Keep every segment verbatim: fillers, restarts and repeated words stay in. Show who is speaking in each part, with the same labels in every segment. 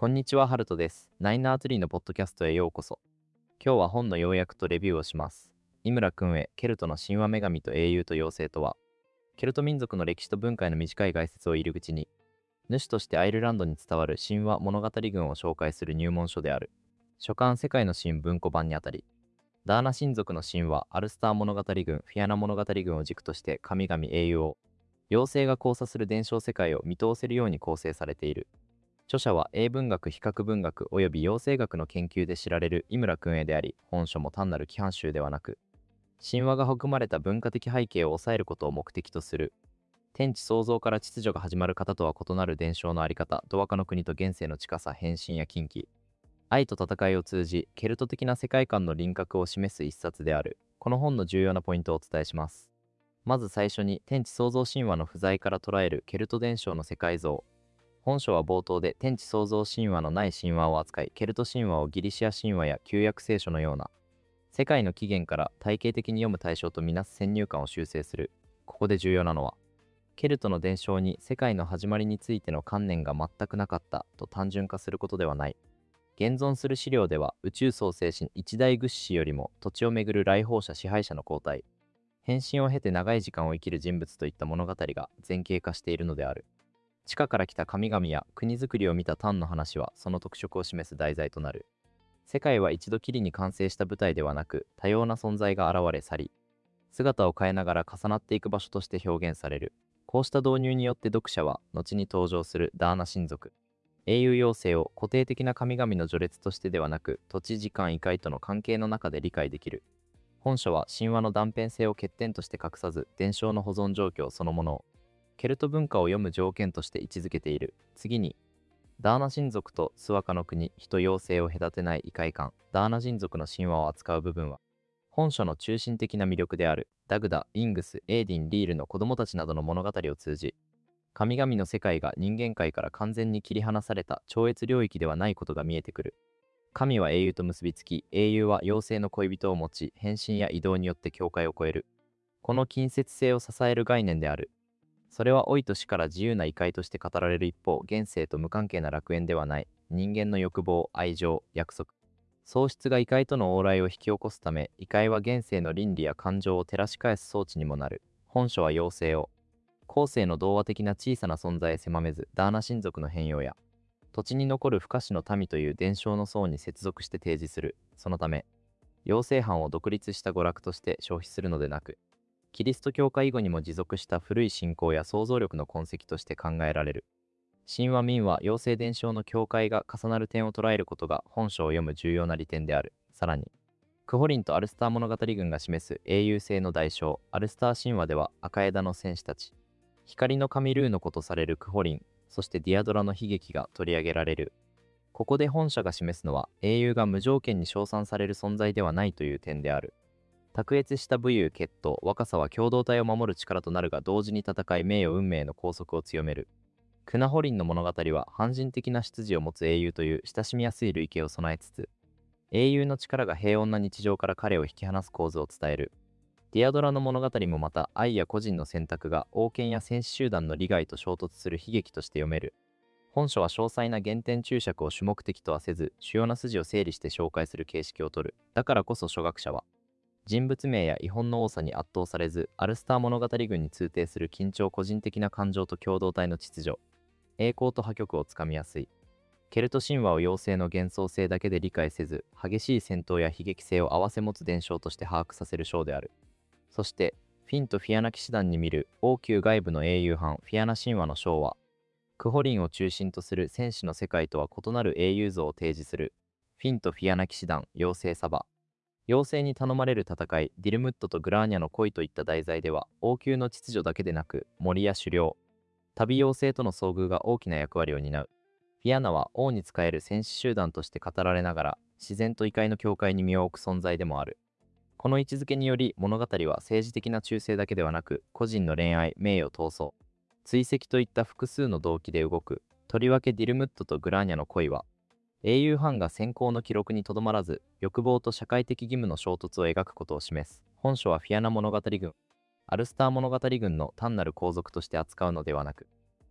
Speaker 1: こんにちは、ハルトです。ナインアーツリーのポッドキャストへようこそ。今日は本の要約とレビューをします。井村君へ、ケルトの神話女神と英雄と妖精とは。ケルト民族の歴史と文化への短い概説を入り口に、主としてアイルランドに伝わる神話物語群を紹介する入門書である。書簡世界の神文庫版にあたり、ダーナ神族の神話、アルスター物語群、フィアナ物語群を軸として神々英雄を、妖精が交差する伝承世界を見通せるように構成されている。著者は英文学、比較文学及び妖精学の研究で知られる井村君へであり、本書も単なる規範集ではなく、神話が含まれた文化的背景を抑えることを目的とする。天地創造から秩序が始まる方とは異なる伝承のあり方、ドワカの国と現世の近さ、変身や禁忌、愛と戦いを通じ、ケルト的な世界観の輪郭を示す一冊である。この本の重要なポイントをお伝えします。まず最初に、天地創造神話の不在から捉えるケルト伝承の世界像。本書は冒頭で天地創造神話のない神話を扱い、ケルト神話をギリシア神話や旧約聖書のような世界の起源から体系的に読む対象とみなす先入観を修正する。ここで重要なのは、ケルトの伝承に世界の始まりについての観念が全くなかったと単純化することではない。現存する資料では、宇宙創生神一大具志よりも土地をめぐる来訪者支配者の交代、変身を経て長い時間を生きる人物といった物語が前景化しているのである。地下から来た神々や国づくりを見たタンの話はその特色を示す題材となる。世界は一度きりに完成した舞台ではなく、多様な存在が現れ去り、姿を変えながら重なっていく場所として表現される。こうした導入によって読者は、後に登場するダーナ神族、英雄妖精を固定的な神々の序列としてではなく、土地時間異界との関係の中で理解できる。本書は神話の断片性を欠点として隠さず、伝承の保存状況そのものをケルト文化を読む条件として位置づけている。次に、ダーナ神族とスワカの国、人妖精を隔てない異界観、ダーナ神族の神話を扱う部分は、本書の中心的な魅力である。ダグダ、イングス、エーディン、リールの子供たちなどの物語を通じ、神々の世界が人間界から完全に切り離された超越領域ではないことが見えてくる。神は英雄と結びつき、英雄は妖精の恋人を持ち、変身や移動によって境界を越える。この近接性を支える概念である。それは老いと死から自由な異界として語られる一方、現世と無関係な楽園ではない。人間の欲望、愛情、約束、喪失が異界との往来を引き起こすため、異界は現世の倫理や感情を照らし返す装置にもなる。本書は妖精を、後世の童話的な小さな存在へ狭めず、ダーナ神族の変容や、土地に残る不可視の民という伝承の層に接続して提示する。そのため、妖精藩を独立した娯楽として消費するのでなく、キリスト教化以後にも持続した古い信仰や想像力の痕跡として考えられる。神話民話妖精伝承の境界が重なる点を捉えることが本書を読む重要な利点である。さらに、クホリンとアルスター物語群が示す英雄性の代償、アルスター神話では赤枝の戦士たち、光の神ルーの子とされるクホリン、そしてディアドラの悲劇が取り上げられる。ここで本書が示すのは、英雄が無条件に称賛される存在ではないという点である。卓越した武勇決闘、若さは共同体を守る力となるが、同時に戦い名誉運命の拘束を強める。クナホリンの物語は反人的な出自を持つ英雄という親しみやすい類型を備えつつ、英雄の力が平穏な日常から彼を引き離す構図を伝える。ディアドラの物語もまた、愛や個人の選択が王権や戦士集団の利害と衝突する悲劇として読める。本書は詳細な原点注釈を主目的とはせず、主要な筋を整理して紹介する形式をとる。だからこそ初学者は、人物名や遺本の多さに圧倒されず、アルスター物語群に通底する緊張個人的な感情と共同体の秩序、栄光と破局をつかみやすい。ケルト神話を妖精の幻想性だけで理解せず、激しい戦闘や悲劇性を併せ持つ伝承として把握させる章である。そして、フィンとフィアナ騎士団に見る王宮外部の英雄藩フィアナ神話の章は、クホリンを中心とする戦士の世界とは異なる英雄像を提示する。フィンとフィアナ騎士団、妖精サバ。妖精に頼まれる戦い、ディルムットとグラーニャの恋といった題材では、王宮の秩序だけでなく、森や狩猟、旅妖精との遭遇が大きな役割を担う。フィアナは王に仕える戦士集団として語られながら、自然と異界の境界に身を置く存在でもある。この位置づけにより、物語は政治的な忠誠だけではなく、個人の恋愛、名誉、闘争、追跡といった複数の動機で動く。とりわけディルムットとグラーニャの恋は、英雄藩が先行の記録にとどまらず、欲望と社会的義務の衝突を描くことを示す。本書はフィアナ物語群、アルスター物語群の単なる皇族として扱うのではなく、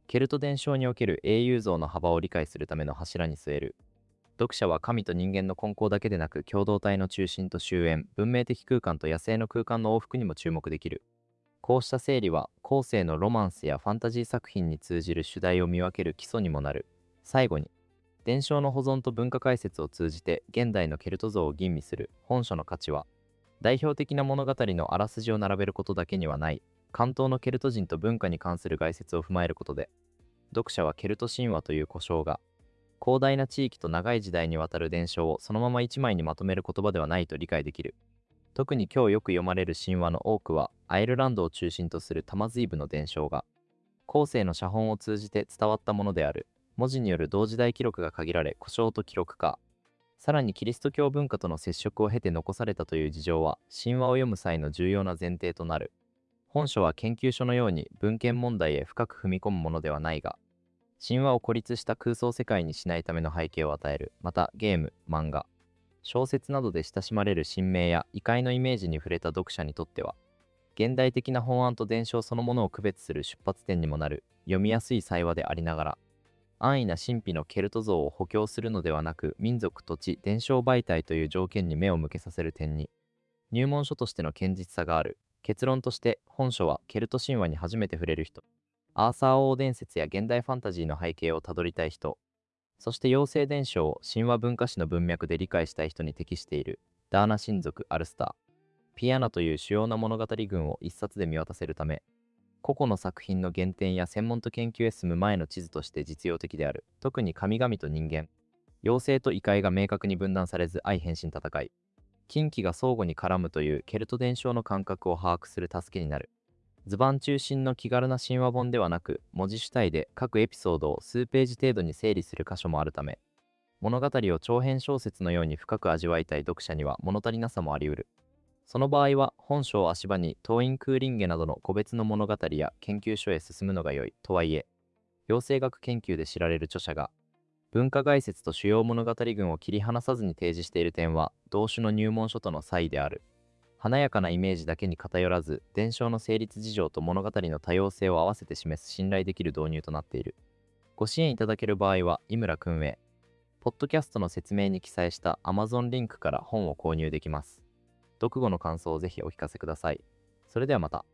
Speaker 1: ケルト伝承における英雄像の幅を理解するための柱に据える。読者は神と人間の根高だけでなく、共同体の中心と終焉、文明的空間と野生の空間の往復にも注目できる。こうした整理は後世のロマンスやファンタジー作品に通じる主題を見分ける基礎にもなる。最後に、伝承の保存と文化解説を通じて現代のケルト像を吟味する本書の価値は、代表的な物語のあらすじを並べることだけにはない。関東のケルト人と文化に関する概説を踏まえることで、読者はケルト神話という呼称が、広大な地域と長い時代にわたる伝承をそのまま一枚にまとめる言葉ではないと理解できる。特に今日よく読まれる神話の多くは、アイルランドを中心とするタマズイブの伝承が、後世の写本を通じて伝わったものである。文字による同時代記録が限られ、呼称と記録化。さらにキリスト教文化との接触を経て残されたという事情は、神話を読む際の重要な前提となる。本書は研究所のように文献問題へ深く踏み込むものではないが、神話を孤立した空想世界にしないための背景を与える。また、ゲーム、漫画、小説などで親しまれる神明や異界のイメージに触れた読者にとっては、現代的な本案と伝承そのものを区別する出発点にもなる読みやすい祭話でありながら、安易な神秘のケルト像を補強するのではなく、民族、土地、伝承媒体という条件に目を向けさせる点に、入門書としての堅実さがある。結論として、本書はケルト神話に初めて触れる人、アーサー王伝説や現代ファンタジーの背景をたどりたい人、そして妖精伝承を神話文化史の文脈で理解したい人に適している。ダーナ親族アルスター、ピアナという主要な物語群を一冊で見渡せるため、個々の作品の原点や専門と研究へ進む前の地図として実用的である。特に神々と人間、妖精と異界が明確に分断されず相変身戦い、近畿が相互に絡むというケルト伝承の感覚を把握する助けになる。図版中心の気軽な神話本ではなく、文字主体で各エピソードを数ページ程度に整理する箇所もあるため、物語を長編小説のように深く味わいたい読者には物足りなさもあり得る。その場合は本書を足場にトーインクーリンゲなどの個別の物語や研究所へ進むのが良い。とはいえ、妖精学研究で知られる著者が文化概説と主要物語群を切り離さずに提示している点は同種の入門書との差異である。華やかなイメージだけに偏らず、伝承の成立事情と物語の多様性を合わせて示す信頼できる導入となっている。ご支援いただける場合は、井村訓営、ポッドキャストの説明に記載した Amazon リンクから本を購入できます。読後の感想をぜひお聞かせください。それではまた。